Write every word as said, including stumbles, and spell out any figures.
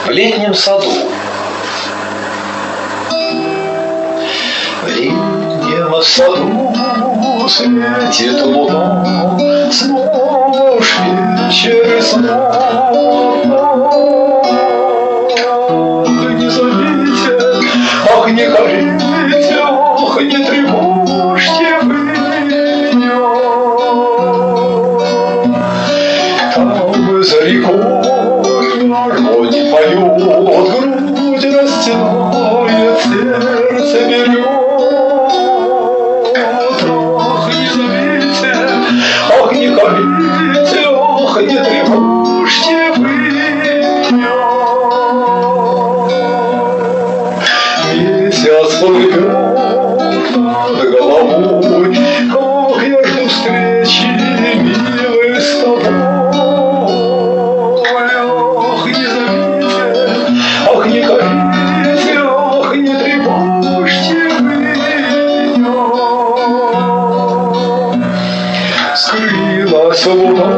В летнем саду. В летнем саду светит луна, снова уж вечер и снова. Не зовите, ах, не корите, ах, не тревожьте вы меня. Там за рекой народе поет, грудь растирает, сердце берет. Ах, не зовите, ах, не корите, ах, не тревожьте вы меня. Месяц плывет над головой, как я жду встречи, милый, с тобой. Ах, не зовите, ах, не корите, ах, не тревожьте вы меня. Скрылась луна